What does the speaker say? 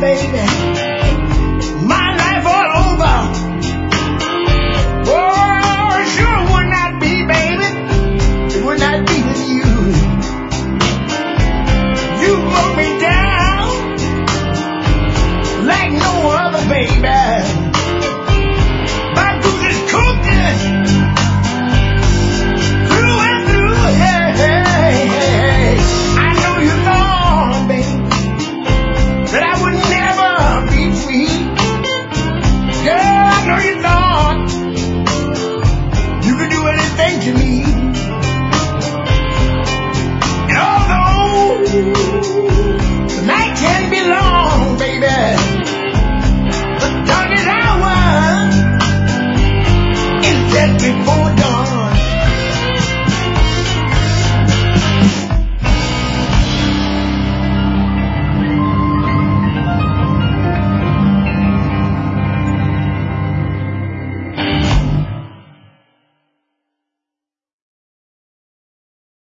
baby, my life all over. Oh, sure would not be, baby. It would not be with you. You broke me down like no other, baby. My food is cooking through and through. Hey, hey, hey. I know you thought, baby, that I would never be free.